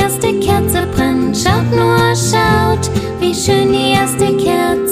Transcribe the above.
erste Kerze brennt. Schaut nur, schaut, wie schön die erste Kerze